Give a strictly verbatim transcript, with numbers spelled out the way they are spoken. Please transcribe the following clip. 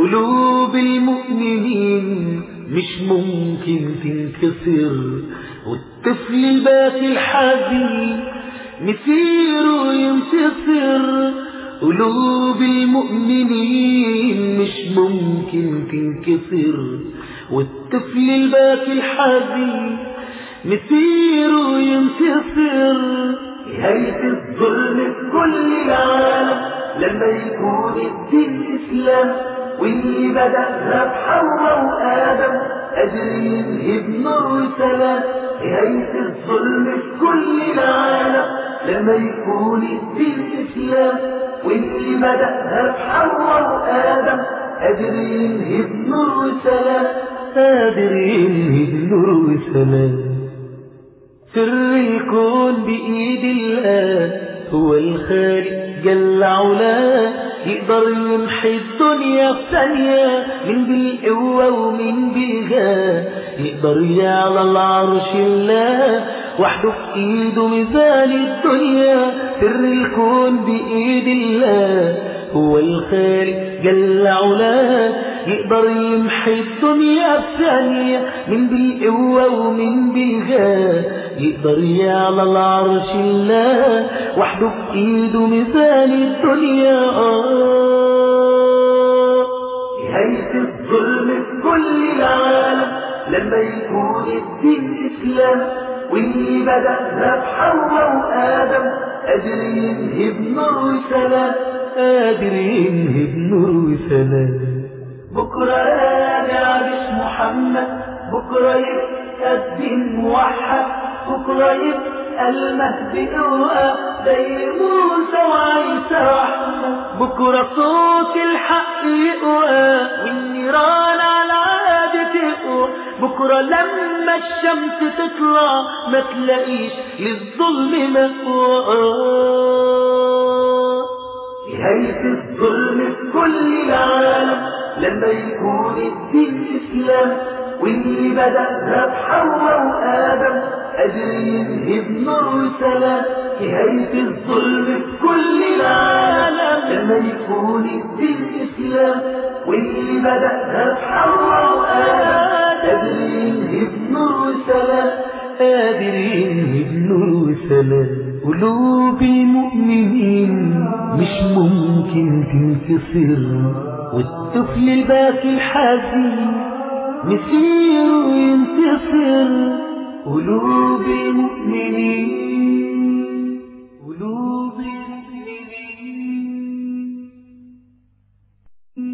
قلوب المؤمنين مش ممكن تنكسر، والطفل الباكي الحزين مسير وينتصر. قلوب المؤمنين مش ممكن تنكسر، والطفل الباكي الحزين مسير وينتصر. نهاية الظلم في كل العالم لما يكون الدين إسلام، واللي بدأها بحواء وآدم قادر ينهي بنور وسلام. نهاية الظلم في كل العالم لما يكون الدين إسلام، واللي بدأها بحواء وآدم قادر ينهي بنور وسلام. قادر ينهي بنور وسلام. سر الكون بإيد الله، هو الخالق جل علاه، يقدر يمحي الدنيا في ثانية من بالقوة ومن بالجاه. يقدر يعلى العرش الله وحده في ايده ميزان الدنيا. سر الكون بإيد الله، هو الخالق جل علاه، يقدر يمحي الدنيا في ثانية من بالقوة ومن بالجاه. يقدر يعلى العرش الله وحده في ايده ميزان الدنيا. نهاية الظلم في كل العالم لما يكون الدين إسلام، واللي بدأها بحواء وآدم قادر ينهي بنور وسلام. قادر ينهي بنور وسلام. بكرة راجع جيش محمد، بكرة يبقى الدين موحد، بكرة يبقى المهدي قوة زي موسى وعيسى وأحمد. بكرة صوت الحق يقوى والنيران على عادة تقوى. بكرة لما الشمس تطلع ما تلاقيش للظلم مأوى. نهاية الظلم في كل العالم لما يكون الدين إسلام، واللي بدأها بحواء وآدم قادر ينهي بنور وسلام. نهاية الظلم في كل العالم لما يكون الدين إسلام، واللي بدأها بحواء وآدم قادر ينهي بنور وسلام. قادر ينهي بنور وسلام. قلوب المؤمنين مش ممكن تنكسر، والطفل الباكي الحزين مسير وينتصر. قلوب المؤمنين